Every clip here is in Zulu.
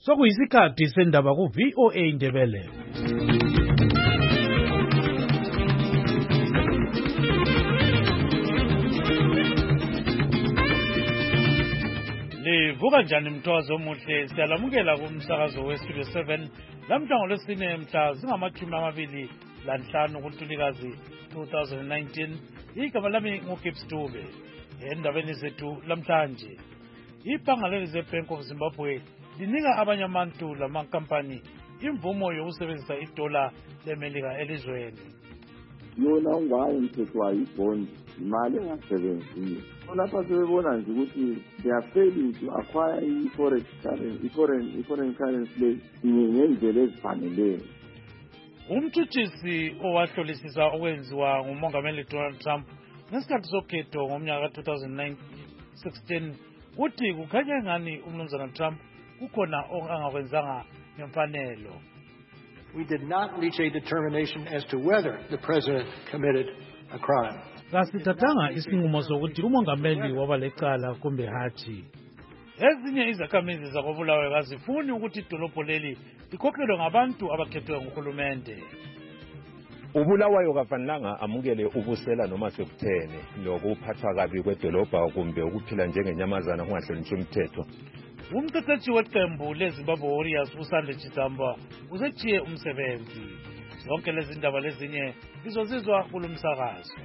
Sokuyisikhathi sendaba ku-VOA Indebele. Livuka njani mthozo omuhle, siyalamukela kumsakazo weStudio 7 lamhla ngolwesine mhla zingama-25 kuNtulikazi 2019. Igama lami nguGibbs Dube. Endabeni zethu lamhlanje, ibhanga leReserve Bank of Zimbabwe linika abanye abantu lamankampani imvumo yokusebenzisa idola leMelika elizweni. Yona ungayi mthetho wayibond imali engasebenziyo. Lapha sebebona nje ukuthi they are failing to acquire i-foreign currency ngendlela ezifaneleyo. Umtshutshisi owahlolisisa okwenziwa ngumongameli Donald Trump ngesikhathi sokhetho ngomnyaka ka-2016 uthi kukhanya ngani umnumzana Trump kukhona angakwenzanga ngemfanelo. We did not reach a determination as to whether the president committed a crime. Kasithathanga isinqumo sokuthi umongameli waba lecala kumbe hathi. Ezinye izakhamizi zakoBulawayo kazifuni ukuthi idolobho leli likhokhelwe ngabantu abakhethwe nguhulumende. uBulawayo kafanelanga amukele ubusela noma sekuthene lokuphathwa kabi kwedolobha kumbe ukuphila njengenyamazana kungahlonitshwa umthetho. Umqeqeshi weqembu leZimbabwe Warriors uSandile Chitambwa usechiye umsebenzi. Zonke lezi ndaba lezinye lizozizwa kulumsakazo.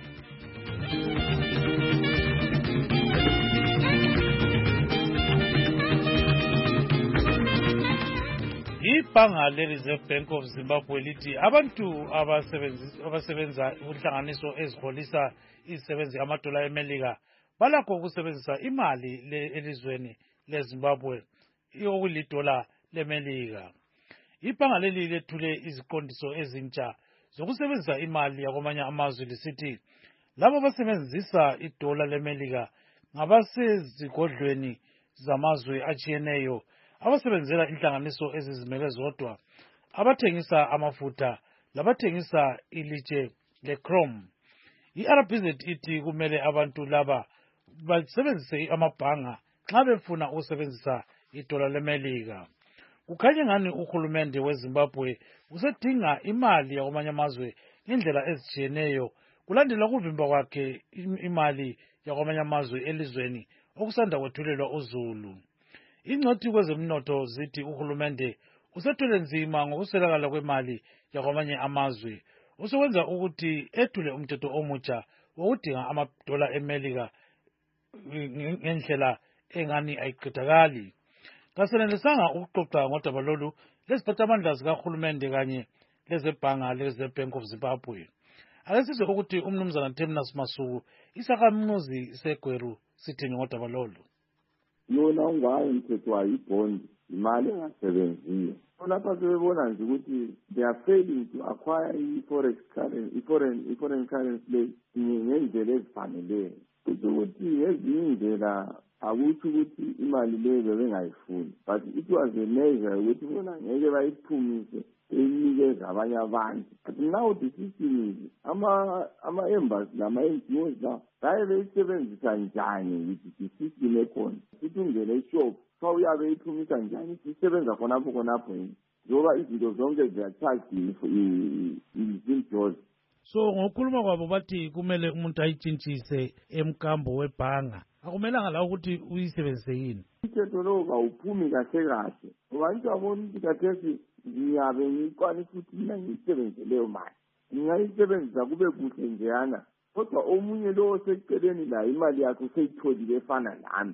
Ibhanga leReserve Bank of Zimbabwe lithi abantu abasebenza uhlanganiso eziholisa izisebenzi amadola eMelika balakho ukusebenzisa imali elizweni leZimbabwe okulidola leMelika. Ibhanga leli lethule iziqondiso ezintsha zokusebenzisa imali yakwamanye amazwe lisithi labo abasebenzisa idola leMelika ngabasezigodlweni zamazwe atshiyeneyo abasebenzela inhlanganiso ezizimele zodwa, abathengisa amafutha labathengisa ilitshe le-chrome. I-RBZ ithi kumele abantu laba basebenzise amabhanga nxa befuna ukusebenzisa idola leMelika. Kukhanya ngani uhulumende weZimbabwe usedinga imali yakwamanye amazwe ngendlela ezitshiyeneyo kulandela ukuvimba kwakhe imali yakwamanye amazwe elizweni okusanda kwethulelwa uZulu. Ingcwethi kwezemnotho zithi uhulumende usethwele nzima ngokuswelakala kwemali yakwamanye amazwe osokwenza ukuthi ethule umthetho omutsha wokudinga amadola eMelika ngendlela engani ayiqedakali. Kasenelisanga ukuxoxa ngodaba lolu leziphathamandla zikahulumende kanye lezebhanga leReserve Bank of Zimbabwe. Ake sizwe ukuthi umnumzana Terminus Masuku isakhamuzi seGweru sithini ngodaba lolu. Yona ungayi mthetho wayibond imali engasebenziyo. Lapha sebebona nje ukuthi they are failing to acquire i-foreign currency ngendlela ezifaneleyo. Kuthi ukuthi ngezinye indlela akuthi ukuthi imali leyo bebengayifuni, but it was a measure ukuthi bona ngeke bayiphumise enikeza abanye abantu. But now the system is ama-embassy nama-NGOs la baye beyisebenzisa njani with the system ekhona. Sithi ungene eshop fa uyabe beyiphumisa njani sisebenza khonapho njengoba izinto zonke ziyachajiwe izimjozi. So ngokukhuluma kwabo bathi kumele umuntu ayitshintshise emkambo webhanga, akumelanga la ukuthi uyisebenzise yini. Umthetho lowo kawuphumi kahle ngoba nje abona ukuthi kathesi ngiyabe ngikwanisa ukuthi mina ngiyisebenzise leyo mali ngingayisebenzisa kube kuhle njeyana, kodwa omunye lowo seceleni la imali yakhe useyitholile efana nami.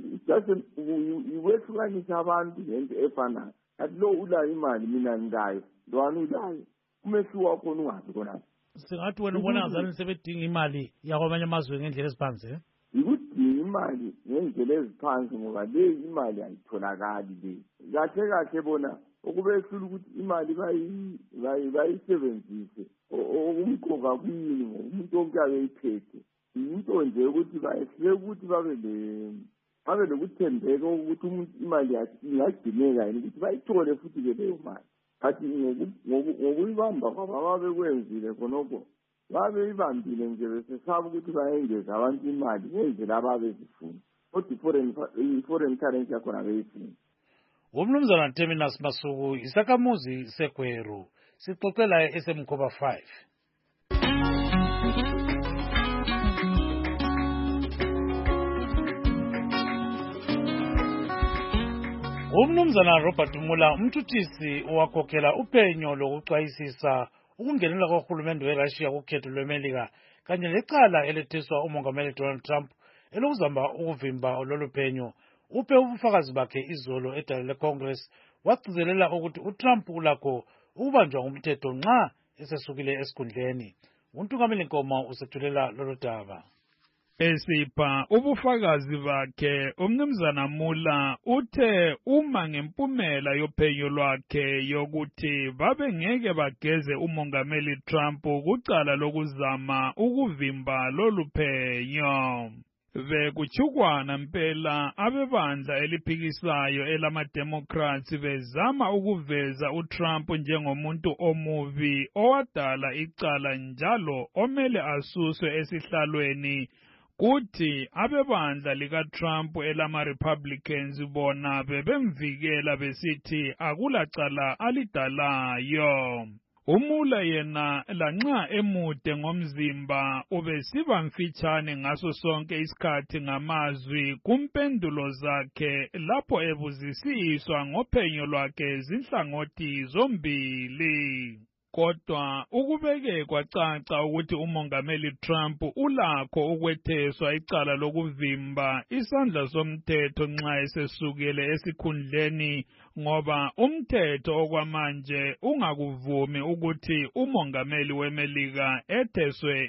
Iwehlukanisa abantu ngento efanayo. Athi lo ulayo imali mina ngilayo, lwana ulayo, umehluko wakho ungazi khona. Singathi wena ubona ngazani sebedinga imali yakwamanye amazwe ngendlela eziphansi? Ikudinga imali ngendlela eziphansi ngoba le imali ayitholakali le. Kahle bona okubehlula ukuthi imali bayisebenzise okumqoka kuyini ngomuntu onke ayeyiphethe. Into nje ukuthi bayehlule ukuthi babe lokuthembeka ukuthi umuntu imali yakhe ingagcineka yini ukuthi bayithole futhi ke leyo mali. Kathi ngokuyibamba kwabo ababekwenzile khonokho babeyibambile nje besesaba ukuthi bayengeza abantu imali ngendlela ababezifuna. Kodwa i-foreign currency yakhona beyifuna. umnumzana Terminus Masuku isakhamuzi seGweru sixoxela esemkhoba 5. Umnumzana Robert Mueller umthuthisi owakhokhela uphenyo lokuxwayisisa ukungenela kohulumende weRussia kukhetho lweMelika kanye lecala eletheswa umongameli Donald Trump elokuzama ukuvimba lolu phenyo uphe ubufakazi bakhe izolo edale leCongress wagcizelela ukuthi uTrump ulakho ukubanjwa ngumthetho nxa esesukile esikhundleni. Untungameli Nkomo usethulela lolu daba. Esipha ubufakazi bakhe umnumzana Mueller uthe uma ngempumela yophenyo lwakhe yokuthi babe ngeke bageze umongameli Trump kucala lokuzama ukuvimba lolu phenyo. Bekuchukwana mpela abebandla eliphikisayo elama-Democrats bezama ukuveza uTrump njengomuntu omubi owadala icala njalo omele asuswe esihlalweni, kuthi abebandla likaTrump elama-Republicans bona bebemvikela besithi akulacala alidalayo. Umueller yena lanxa emude ngomzimba ubesiba mfitshane ngaso sonke isikhathi ngamazwi kumpendulo zakhe lapho ebuzisiswa ngophenyo lwakhe zinhlangothi zombili. Kodwa ukubeke kwacaca ukuthi umongameli Trump ulakho ukwetheswa icala lokuvimba isandla somthetho nxa esesukele esikhundleni ngoba umthetho okwamanje ungakuvumi ukuthi umongameli weMelika etheswe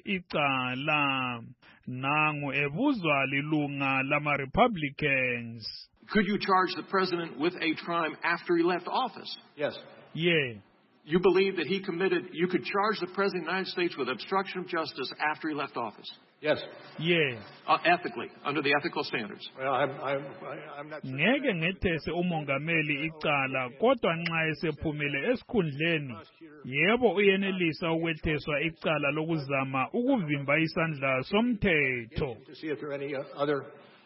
icala. Nangu ebuzwa lilunga lama-Republicans. Could you charge the president with a crime after he left office? Yes. Yeah. You believe that you could charge the President of the United States with obstruction of justice after he left office? Yes. Yeah. Ethically, under the ethical standards. Well, I'm not. Ngeke ngethese umongameli icala kodwa nxa esephumile esikhundleni yebo uyenelisa ukwetheswa icala lokuzama ukuvimba isandla somthetho. To see if there are any other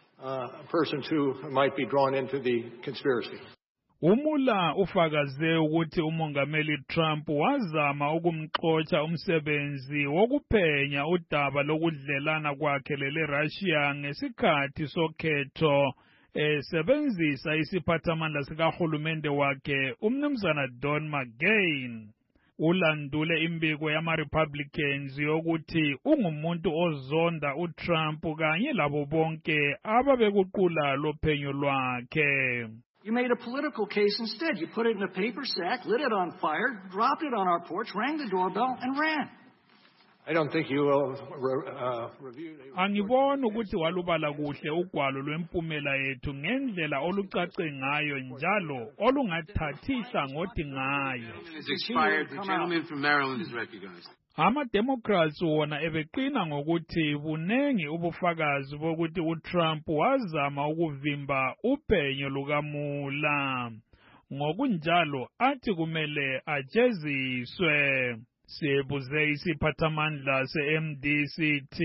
persons who might be drawn into the conspiracy. Umueller ufakaze ukuthi umongameli Trump wazama ukumxotsha umsebenzi wokuphenya udaba lokudlelana kwakhe leRussia ngesikhathi sokhetho sebenzisa isiphathamandla sikahulumende wakhe umnumzana Don McGahn. Ulandule imbiko yama-Republicans yokuthi ungumuntu ozonda uTrump kanye labo bonke ababekuqula lophenyo lwakhe. You made a political case instead. You put it in a paper sack, lit it on fire, dropped it on our porch, rang the doorbell, and ran. I don't think you will review. Angibona ukuthi walubala kuhle ugwalo lwempumela yethu ngendlela olucace ngayo njalo olungathathisa ngoti ngayo. Expired. The gentleman from Maryland is recognized. Ama-Democrats wona ebeqina ngokuthi bunengi ubufakazi bokuthi uTrump wazama ukuvimba uphenyo lukaMueller. Ngokunjalo athi kumele ajeziswe. Sibuze isiphathamandla se-MDCT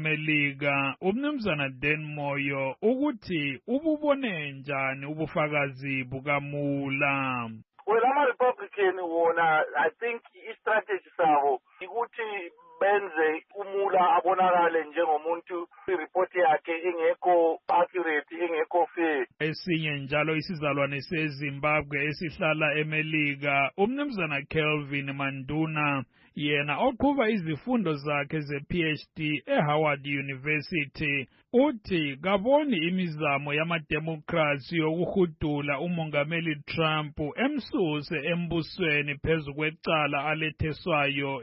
eMelika umnumzana Dan Moyo ukuthi ububone njani ubufakazi bukaMueller. Well, ama-Republican wona, I think i-strategy sabo ukuthi benze uMueller abonakale njengomuntu ireport yakhe engekho accurate, engekho fair. Esinye njalo isizalwane seZimbabwe esihlala eMelika umnumzana Kelvin Manduna yena oqhuba izifundo zakhe ze-PhD eHoward University uthi kaboni imizamo yama-Democrats yokuhudula umongameli Trump emsuse embusweni phezu kwecala aletheswayo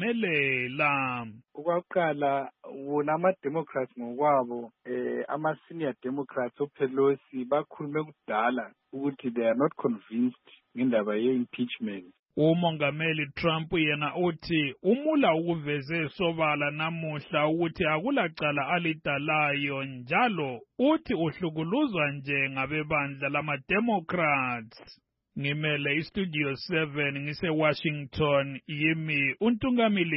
iphumelela. Okokuqala wona ama-Democrats ngokwabo ama-senior Democrats oPelosi bakhulume kudala ukuthi they are not convinced ngendaba ye-impeachment. Umongameli Trump yena uthi uMueller ukuveze sobala namuhla ukuthi akulacala alidalayo njalo uthi uhlukuluzwa nje ngabebandla lama-Democrats. ngimele istudio 7 ngise-Washington yimi uNtungamili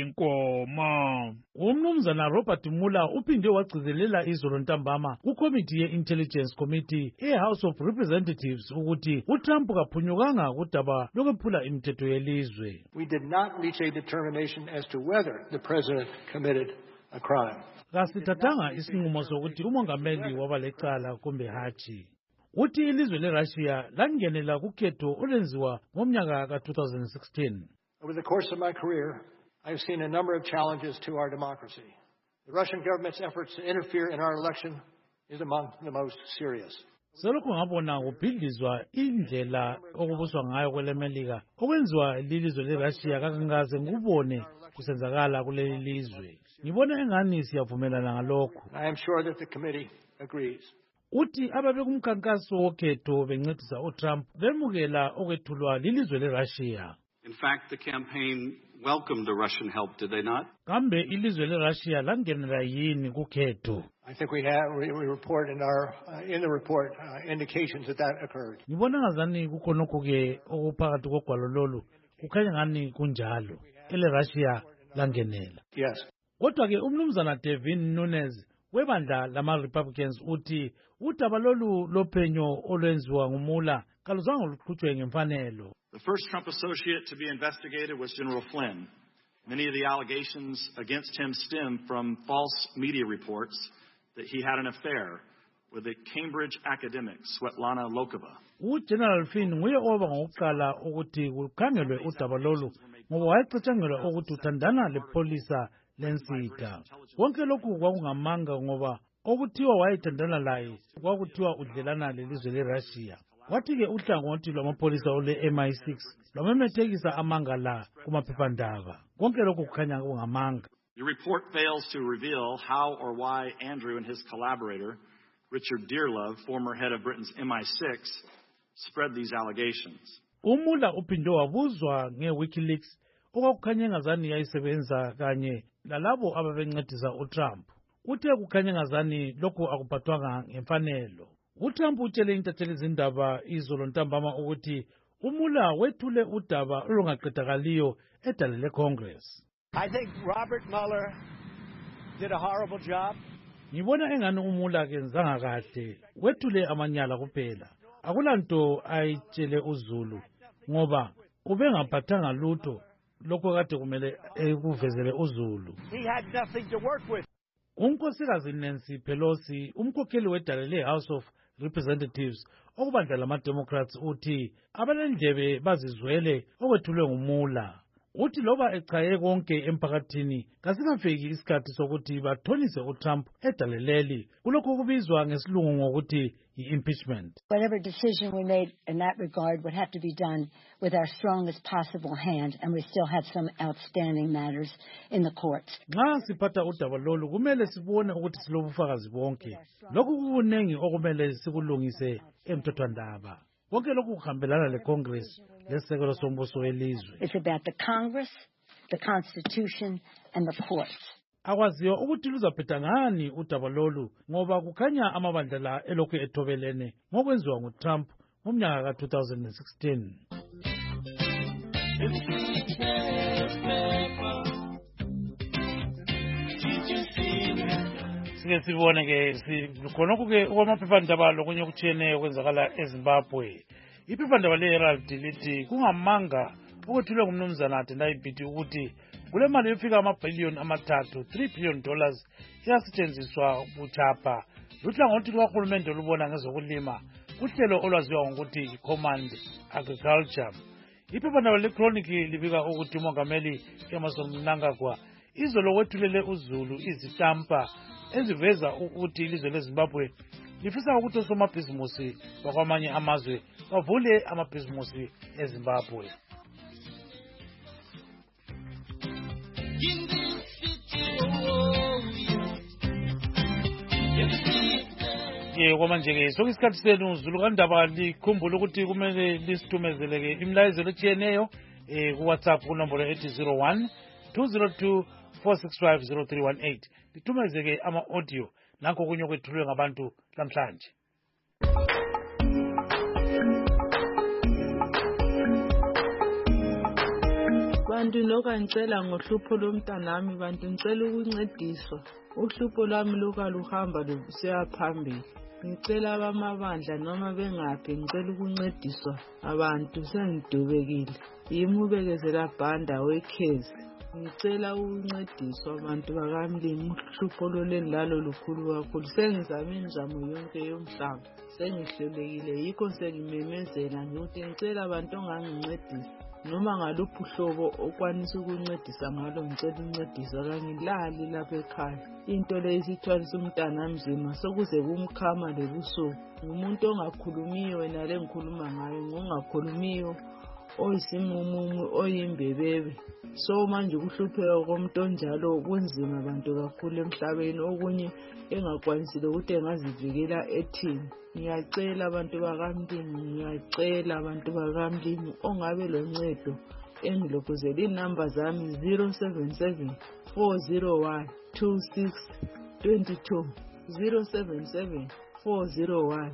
Nkomo. Umnumzana Robert Mueller uphinde wagcizelela izolo ntambama kuCommittee ye-Intelligence Committee e-House of Representatives ukuthi uTrump kaphunyukanga kudaba lokwephula imithetho yelizwe. We did not reach a determination as to whether the president committed a crime. Kasithathanga isinqumo sokuthi umongameli waba lecala kumbe hatshi. Uthi ilizwe leRussia langenela kukhetho olwenziwa ngomnyaka ka-2016. Over the course of my career, I've seen a number of challenges to our democracy. The Russian government's efforts to interfere in our election is among the most serious. Selokhu ngabona kubhidlizwa indlela okubuswa ngayo kwelemelika okwenziwa lilizwe leRussia kakangaze ngubone kusenzakala kuleli lizwe. Ngibona engani siyavumelana ngalokho. I am sure that the committee agrees. Uthi ababe kumkhankaso wokhetho bencedisa uTrump bemukela okwethulwa lilizwe leRussia. In fact, the campaign welcomed the Russian help, did they not? Kambe ilizwe leRussia langenela yini kukhetho? I think we report in the report indications that occurred. Ngibona ngazani kukhonokho ke okuphakathi kogwalo lolu kukhanya ngani kunjalo. EleRussia langenela. Yes. Kodwa ke umnumzana Devin Nunes webandla lama-Republicans uthi udaba lolu lophenyo olwenziwa nguMueller kaluzange luqhutshwe ngemfanelo. The first Trump associate to be investigated was General Flynn. Many of the allegations against him stem from false media reports that he had an affair with a Cambridge academic, Svetlana Lokova. General Flynn nguye oba ngokuqala ukuthi kukhangelwe udaba lolu ngoba wayecatshangelwa ukuthi uthandana lepholisa lensita. Konke lokhu kwakungamanga ngoba okuthiwa wayethandana laye kwakuthiwa udlelana lelizwe leRussia. Kwathi-ke uhlangothi lwamapholisa ole-MI6 lwamemethekisa amanga la kumaphephandaba. Konke lokhu kukhanya kungamanga. The report fails to reveal how or why Andrew and his collaborator, Richard Dearlove, former head of Britain's MI6, spread these allegations. Mueller uphinde wabuzwa nge-WikiLeaks okwakukhanya engazani yayisebenza kanye lalabo ababencedisa uTrump. Uthe kukhanya engazani lokhu akuphathwanga ngemfanelo. uTrump utshele intatheli zindaba izolo ntambama ukuthi uMueller wethule udaba olungaqedakaliyo edale leCongress. I think Robert Mueller did a horrible job. Ngibona engani uMueller kenzanga kahle, wethule amanyala kuphela. Akulanto ayitshele uZulu ngoba ubengaphathanga lutho lokho kade kumele ekuvezele uZulu. He had nothing to work with. Unkosikazi Nancy Pelosi, umkhokheli wedale le-House of Representatives okubandla lama-Democrats uthi abanendlebe bazizwele okwethulwe nguMueller. Uthi loba echaye konke emphakathini kasingafiki isikhathi sokuthi bathonise uTrump edaleleli kulokho kubizwa ngesilungu ngokuthi i-impeachment. Whatever decision we made in that regard would have to be done with our strongest possible hand, and we still have some outstanding matters in the courts. Nxa siphatha udaba lolu kumele sibone ukuthi silobufakazi bonke. Lokhu kuningi okumele sikulungise emthethwandaba. Konke lokhu kuhambelana leCongress lesekelo sombuso welizwe. It's about the Congress, the Constitution, and the courts. Akwaziyo ukuthi luzaphetha ngani udaba lolu ngoba kukhanya amabandla la elokhu ethobelene ngokwenziwa nguTrump ngomnyaka ka-2016. Sike sibone ke khonokho-ke okwamaphephandaba lokunye okutshiyeneyo kwenzakala eZimbabwe. Iphephandaba le-Herald lithi kungamanga okuthulwe ngumnumzana Tendai ukuthi kule mali yofika amabhiliyoni amathathu $3 billion iyasetshenziswa buchapha luhlangothi lukahulumende olubona ngezokulima kuhlelo olwaziwa ngokuthi Command Agriculture. Iphephandaba le-Chronicle libika ukuthi umongameli Emmerson Mnangagwa izolo wethulele uZulu izitampa eziveza ukuthi ilizwe leZimbabwe lifisa ukuthi osomabhizimusi bakwamanye amazwe bavule amabhizimusi eZimbabwe. Kwamanje-ke sonke isikhathi senu Zulu kandaba likhumbule ukuthi kumele lisithumezeleke imlayezelo etshiyeneyo kuWhatsApp kunombolo ethi 01-202-465-0318. Lithumezeke ama-audio nanko okunye okwethulwe ngabantu namhlanje. Bantu ngicela ngohlupho lomntanami bantu ngicela ukuncediswa. Uhlupho lwami luhamba lusiya phambili. Ngicela abamabandla noma bengaphi ngicela ukuncediswa. Abantu sengidubekile. Yimi ubekezela bhanda wekhezi. Ngicela ukuncediswa abantu bakamlimi. Uhlupho lolendlalo lukhulu kakhulu. Sengizame imizamo yonke yomhlaba. Sengihlulekile yikho sengimemezela ngithi ngicela abantu ongangincedisa. Noma ngaluphi uhlobo okwanisa ukuncedisa ngalo ngicela uncedisa kangilali lapha ekhaya. Into le isithwalisa umntana mzima sokuze kumkhama lebusuku. Umuntu ongakhulumiyo wena le ngikhuluma ngayo ngongakhulumiyo oyisimumumu oyimbebebe. So manje ukuhlupheka komuntu onjalo kunzima abantu kakhulu emhlabeni okunye engakwanisile ukuthi engazivikela ethini. Ngiyacela abantu bakamlimi ngiyacela abantu bakamlimi ongabe loncedo engilokhuzela inamba zami 077 401 2622 077 401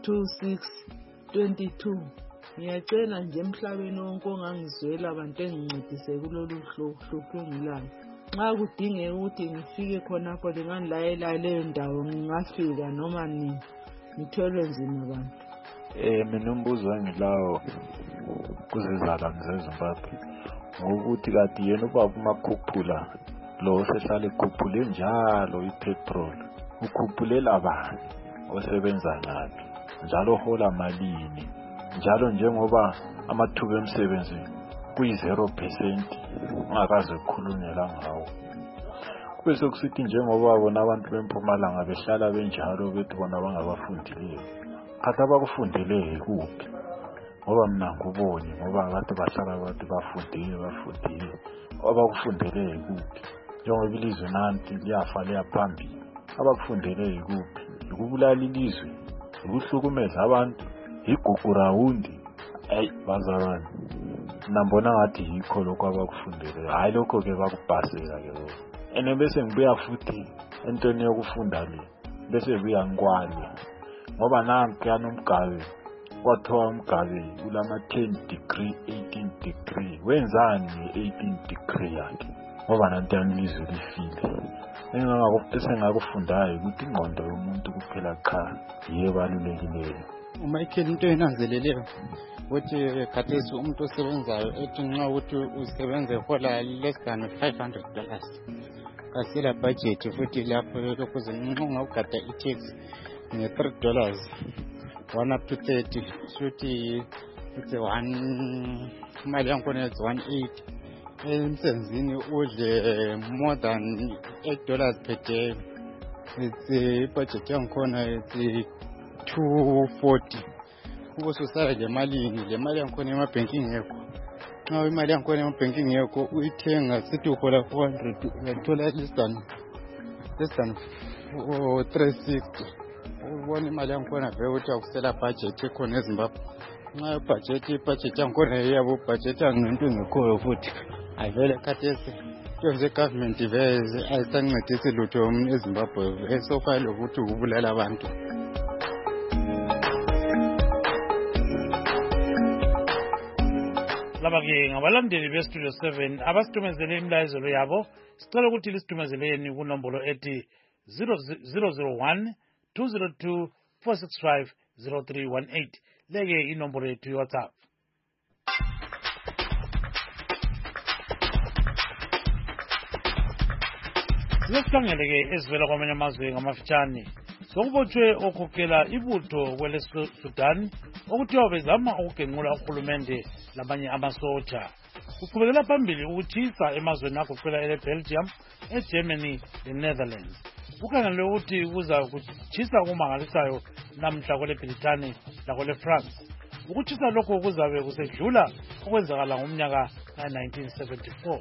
2622. Ngiyacela nje emhlabeni wonke ongangizwela abantu engincedise kulolu hlupho engilalo. Nxa kudingeka ukuthi ngifike khonapho linganilayela leyo ndawo ngingafika noma nini. Ngithwele nzima abantu. Mina umbuzo wangilawo kuzizalwane zeZimbabwe ngokuthi kade yena ubaba uMakhuphula lo sehlale ekhuphule njalo ipetrol ukhuphulela bani osebenza laphi njalo hola malini njalo njengoba amathuba emsebenzi kuyi-0% ungakaze kukhulunyela ngawo. Kube sokusithi njengoba bona abantu bempumalanga behlala benjalo bethi bona bangabafundileyo. Khathi abakufundeleyo kuphi? Ngoba mina ngubonye ngoba abantu bahlala bathi bafundile. Abakufundeleyo kuphi? Njengoba ilizwe nanti liyafa liyaphambili. Abakufundeleyo kuphi? Ukubulala ilizwe, ukuhlukumeza abantu, igugu rawundi. Bazalwane. Nambona ngathi yikho lokho abakufundeleyo. Hayi lokho ke bakubhasela ke lokho. Ene bese ngibuya futhi entweni yokufunda le bese buya ngikwale ngoba nanku yana umgabe kwathiwa umgabe ulama 10 degree 18 degree wenzani 18 degree yakhe ngoba nanti yanilizwe lifile. Engakufundayo ukuthi ingqondo yomuntu kuphela cha yebalulekileyo. uMichael into enanzeleleyo ukuthi khathesi umuntu osebenzayo ethi nxa ukuthi usebenza ehola less than $500 kasela budget futhi lapho ukuze nxa ungagada i-tax nge$3 1 up to 30 futhi it's imali yakhona is 180 emsebenzini udle more than $8 per day. It's budget yakhona it's 240 ubusosala le mali yakhona emabanking yakho. Nxa imali yakhona emabanking yakho uyithenga sithi uhola 400 uyathola less than 360. Ubona imali yakhona vele ukuthi akusela budget ekhona eZimbabwe. Nxa budget yakhona yabo budget angento ngekho futhi avele khathesi the government vele ayisancedisi lutho eZimbabwe esofa lokuthi ukubulala abantu. Laba-ke ngabalandeli bestudio 7 abasitumezele imlayezelo yabo. Sicela ukuthi lisitumezele yeni kunombolo ethi 001 202 465 0318. Leke inombolo yethu yoWhatsApp. Sesihlangele-ke ezivela kwamanye amazwe ngamafitshane sokubotshwe okhokhela ibutho kweleSudan okuthiwa bezama ukugenqula urhulumente lamanye amasotsha. Kuqhubekela phambili ukutshisa emazweni agoqela eleBelgium, eGermany leNetherlands. Kukhangelwe ukuthi kuza kutshisa okumangalisayo namhla kweleBritane lakweleFrance. Ukutshisa lokho kuzabe kusedlula okwenzakala ngomnyaka ka-1974.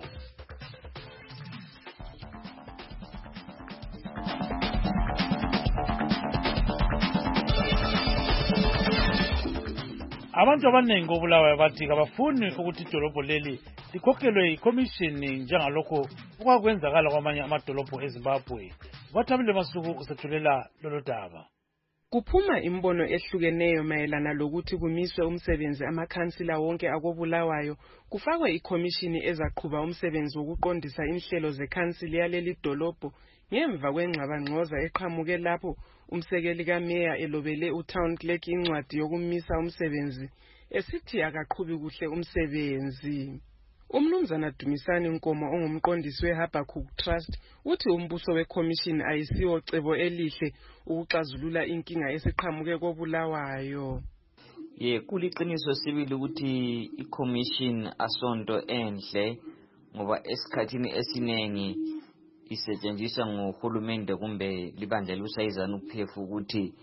Abantu abaningi obulawayo bathi kabafuni ukuthi idolobho leli likhokhelwe yikhomishini njengalokho okwakwenzakala kwamanye amadolobho eZimbabwe. Wathabile Masuku usethulela lolu daba. Kuphuma imbono ehlukeneyo mayelana lokuthi kumiswe umsebenzi amakhansila wonke akobulawayo kufakwe ikhomishini ezaqhuba umsebenzi wokuqondisa inhlelo zekhansili yaleli dolobho ngemva kwengxabangxoza eqhamuke lapho umsekeli kameya elobele uTown Clerk incwadi yokumisa umsebenzi esithi akaqhubi kuhle umsebenzi. Umnumzana Dumisani Nkomo ongumqondisi weHabakkuk Trust uthi umbuso wekhomishini ayisiwo cebo elihle ukuxazulula inkinga esiqhamuke kobulawayo. Kuliqiniso sibili ukuthi ikhomishini asonto enhle ngoba esikhathini esinengi isetshenziswa ngohulumende kumbe libandla lusayizana ukuphefu ukuthi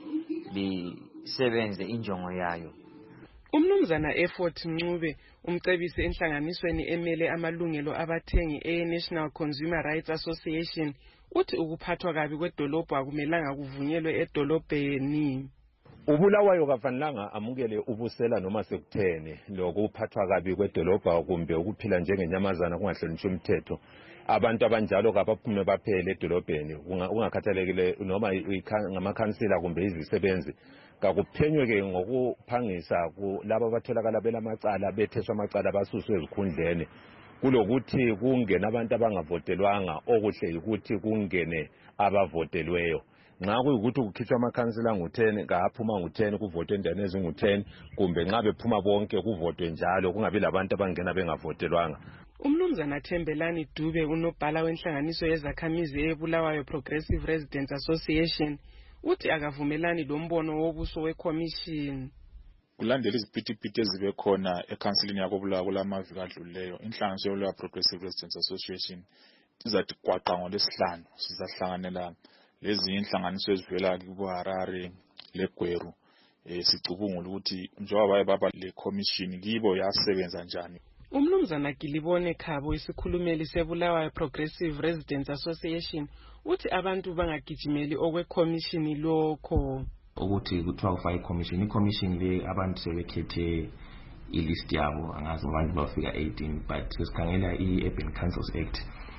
lisebenze injongo yayo. Umnumzana Effort Ncube umcebisi enhlanganisweni emele amalungelo abathengi e-National Consumer Rights Association uthi ukuphathwa kabi kwedolobho akumelanga kuvunyelwe edolobheni. Ubulawayo kafanelanga amukele ubusela noma sekuthene lokuphathwa kabi kwedolobha kumbe ukuphila njengenyamazana kungahlonitshwa umthetho. Abantu abanjalo kabaphume baphele edolobheni ungakhathalekile noma ngamakhansila kumbe izisebenzi kakuphenywe ke ngokuphangisa kulabo abatholakala belamacala betheswa amacala basuswe ezikhundleni kulokuthi kungene abantu abangavotelwanga okuhle ukuthi kungene abavotelweyo. Nxa kuyikuthi kukhitshwa amakhansila ngu10 kaphuma ngu10 kuvotwe endaweni ezingu10 kumbe nxa bephuma bonke kuvotwe njalo kungabi labantu abangena bengavotelwanga. Umnumzana Thembelani Dube unobhala wenhlanganiso yezakhamizi eBulawayo Progressive Residents Association uthi akavumelani lombono wobuso wekhomishini. Kulandela iziphithiphithi ezibe khona ekhansilini yakobulawayo kulamaviki adlulileyo inhlanganiso yeBulawayo Progressive Residents Association izathi kwaqa ngoLwesihlanu sizahlanganela lezi inhlanganiso ezivela kuHarare leGweru sicubungula ukuthi njengoba baba le commission kibo yasebenza njani. Umnumzana Gilibone Khabo isikhulumeli seBulawayo Progressive Residents Association uthi abantu bangagijimeli okwekhomishini lokho. Ukuthi kuthiwa kufaka ikhomishini le abantu sebekhethe ilist yabo angazi abantu bafika 18 but sesikhangela i-Urban Councils Act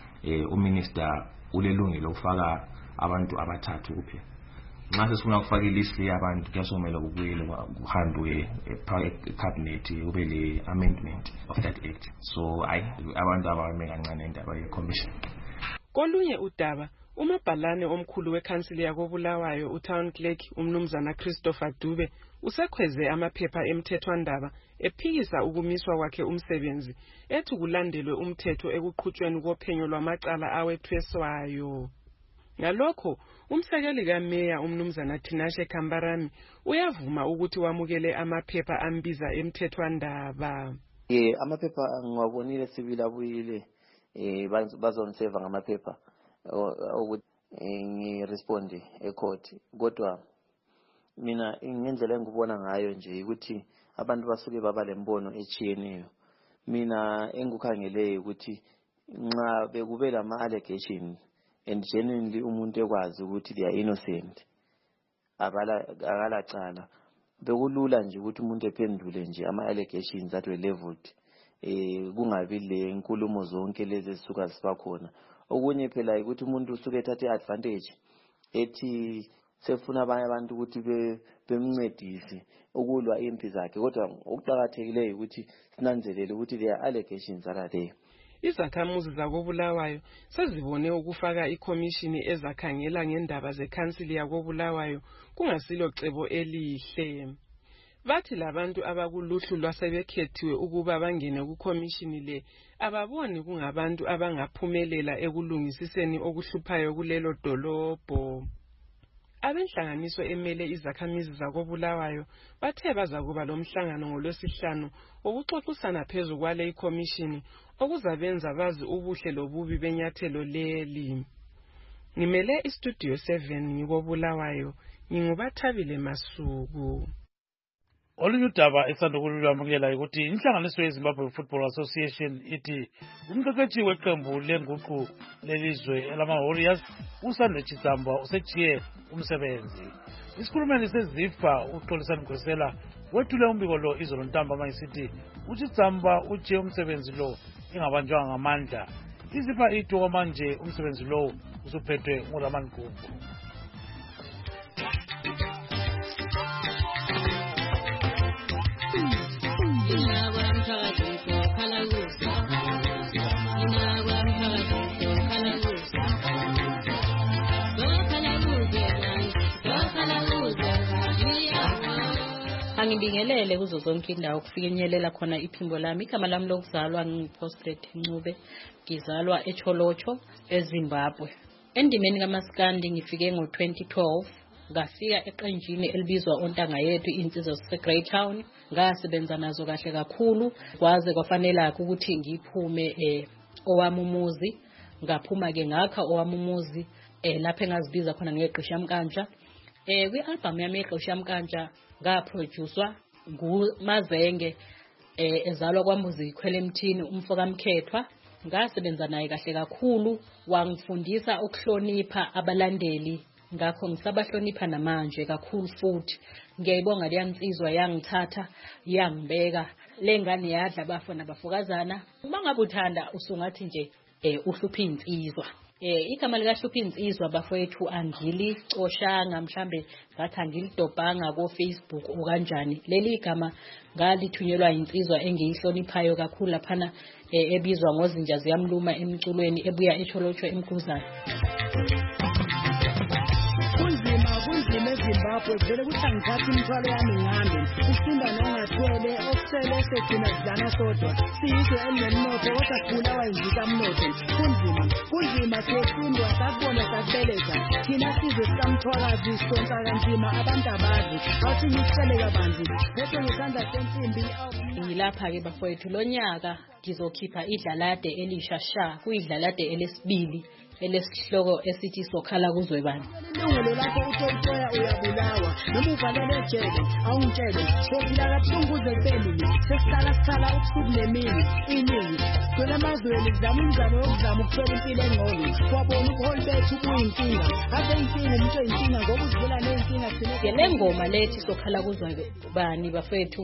uminister ulelungelo lokufaka abantu abathathu kuphela. Nxa sesifuna ukufaka ilist yabantu kuyasomela kubuyele kuhandwe ecabinet kube le amendment of that act. So abantu abame kancane indaba ye-commission. Kolunye udaba umabhalane omkhulu wekhansili yakobulawayo uTown Clerk umnumzana Christopher Dube usekhweze amaphepha emthethwandaba ephikisa ukumiswa kwakhe umsebenzi ethi kulandelwe umthetho ekuqhutshweni kophenyo lwamacala awethweswayo. Ngalokho umsekeli kameya umnumzana Tinashe Kambarami uyavuma ukuthi wamukele amaphepha ambiza emthethwandaba. Amaphepha ngiwabonile sibili abuyile bazonseva ngamaphepha ukuthi ngiresponde ecourt kodwa mina ngendlela engikubona ngayo nje ukuthi abantu basuke baba lembono echiyeneyo. Mina engikukhangeleyo ukuthi nxa bekube lama allegations and genuinely umuntu ekwazi ukuthi they are innocent akalacala bekulula nje ukuthi umuntu ephendule nje ama allegations that were leveled kungabi le nkulumo zonke lezi zisuka sibakhona. Okunye phela ukuthi umuntu usuke ethathe advantage ethi sefuna abanye abantu ukuthi bemncedise ukulwa impi zakhe kodwa okuqhakathekileyo ukuthi sinanzelele ukuthi there are allegations that are there. Izakhamuzi zakobulawayo sezibone ukufaka ikhomishini ezakhangela ngendaba zekhansili yakobulawayo kungasilo cebo elihle. Bathi labantu abakuluhlu lwasebekhethiwe ukuba bangene kukhomishini le ababoni kungabantu abangaphumelela ekulungisiseni okuhluphayo kulelo dolobho. Abenhlanganiso emele izakhamizi zakobulawayo bathe bazakuba lomhlangano ngoLwesihlanu ukuxoxisana phezulu kwale ikhomishini okuzabenza bazi ubuhle lobubi benyathelo leli. Ngimele istudio 7 ngikobulawayo ngingubathabile Masuku. Olunye udaba esandukululwamukela ukuthi inhlanganiso yeZimbabwe Football Association ithi umqeqeshi weqembu lenguqu lelizwe elama-Warriors uSandile Chizamba usechiye umsebenzi. Isikhulumeli seZIFA uXolisani Mgwesela wethule umbiko lo izolo ntambama isithi uChizamba uchiye umsebenzi lo engabanjwanga ngamandla. IZIFA ithi okwamanje umsebenzi lo usuphethwe nguRaman Gugu. Angibingelele kuzo zonke indawo kufikenyelela khona iphimbo lami. Igama lami lokuzalwa ngiPostret Ncube. Ngizalwa eCholocho eZimbabwe. Endimeni kaMaskandi ngifike ngo-2012. Ngafika eqenjini elibizwa Ontanga Yethu insizwa Greytown. Ngasebenza nazo kahle kakhulu kwaze kwafanela ukuthi ngiphume owami umuzi. Ngaphuma ke ngakha owami umuzi lapha engazibiza khona ngeqisha yamkanja. Kwi-album yami eqisha yamkanja ngaproducewa nguMazenge ezalwa kwaMuzi Ikhwele Emthini umfo kaMkhethwa. Ngasebenza naye kahle kakhulu, wangifundisa ukuhlonipha abalandeli. Ngakho ngisabahlonipha namanje kakhulu futhi. Ngiyayibonga leyansizwa yangithatha yangibeka lengane yadla abafana bafokazana. Uma ngabe uthanda usungathi nje uhlupha insizwa. Igama lika Hlupha insizwa bafowethu angilicoshanga mhlambe ngathi angilidobhanga ko Facebook okanjani. Leli igama ngalithunyelwa insizwa engiyihloniphayo kakhulu laphana ebizwa ngozinja ziyamluma emculweni ebuya eCholocho eMkhuzane. Kunzima eZimbabwe vele kuthi angithatha imithwalo yami ngihambe usinda nongathwele okusele sethina sidlana sodwa siyizwe elinemnotho kodwa sibulawa yinzika mnotho. Kunzima siyefundwa sakubona sakubeletha thina sizwe sikamthwakazi sisonsa kanzima abantu abazi awuthi ngikuhlele kabanzi bese ngesandla sensimbi. Ngilapha-ke bafowethu lo nyaka ngizokhipha idlalade elisha sha kuyidlalade elesibili elesihloko esithi sokhala kuzwebani. Ilungelo lakho utoya uyabulawa noma uvalele ejele awungitshele sophila kabuhlungu kuze kubelini sesihlala ubusuku nemini iningi khona emazweni kuzama umzamo yokuzama ukuthola impilo engcono kwabona ubuholi bethu buyinkinga ave inkinga umuntu oyinkinga ngoba uzivula ney'nkinga le ngoma lethi sokhala kuzwebani bafethu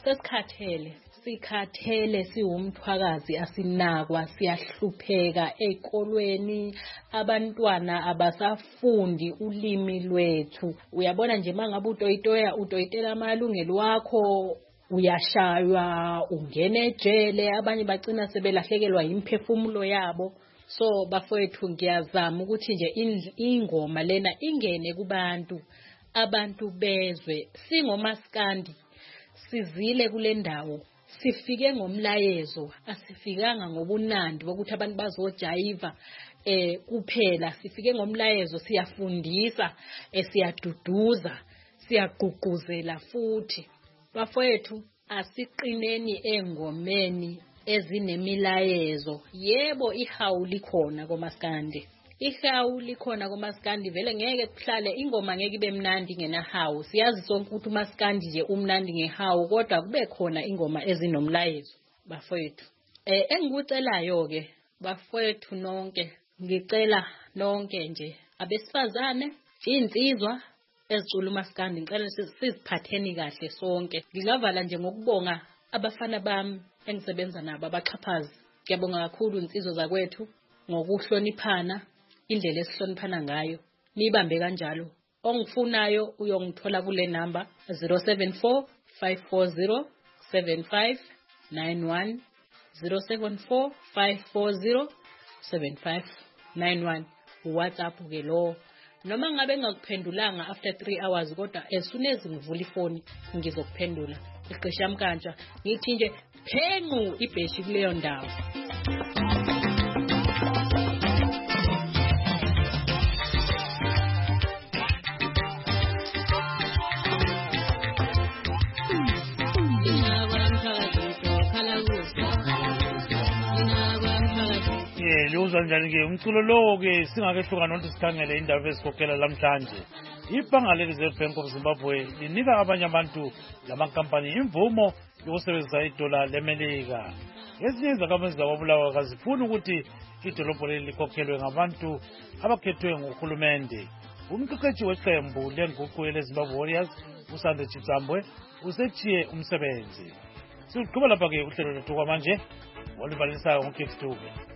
sikhathele siwumthwakazi asinakwa siyahlupheka ezikolweni abantwana abasafundi ulimi lwethu. Uyabona nje mangabe utoyitela amalungelo wakho uyashaywa ungena ejele abanye bagcina sebelahlekelwa imphefumulo yabo. So bafowethu ngiyazama ukuthi nje ingoma lena ingene kubantu abantu bezwe singomaskandi sizile kule ndawo. Sifike ngomlayezo asifikanga ngobunandi bokuthi abantu bazojayiva kuphela. Sifike ngomlayezo siyafundisa siyaduduza siyagqugquzela futhi. Bafowethu asiqineni engomeni ezinemilayezo. Yebo ihawu likhona komaskandi. Ihawu likhona komaskandi vele ngeke kuhlale ingoma ngeke ibe mnandi ngenahawu. Siyazi sonke ukuthi umaskandi nje umnandi ngehawu kodwa kube khona ingoma ezinomlayezo bafowethu. Engikucelayo ke bafowethu nonke ngicela nonke nje abesifazane insizwa ezicula umaskandi ngicela siziphatheni kahle sonke. Ngingavala nje ngokubonga abafana bami engisebenza nabo abaxhaphazi. Ngiyabonga kakhulu insizwa zakwethu ngokuhloniphana indlela esihloniphana ngayo. Nibambe kanjalo. Ongifunayo uyongithola kule number 074 540 7591 074 540 7591 WhatsApp ke lo. Noma ngabe ngakuphendulanga after 3 hours kodwa as soon as ngivula ifoni ngizokuphendula. Iqisha yamkanja ngithi nje phengu ibheshi kuleyo ndawo. Liwuzwa njani ke umculo lowo ke singakehluka nonke sikhangele indaba ezikhokhela lamhlanje. Ibhanga leReserve Bank of Zimbabwe linika abanye abantu lamankampani imvumo yokusebenzisa idola leMelika. Ezinye izakhamizi zakwabulawayo kazifuni ukuthi idolobho leli likhokhelwe ngabantu abakhethwe nguhulumende. Umqeqeshi weqembu lenguqu leZimbabwe Warriors uSandre Chitsambwe usechiye umsebenzi. Siqhubeka lapha ke uhlelo lethu kwamanje olubalisayo ngoKick Studio.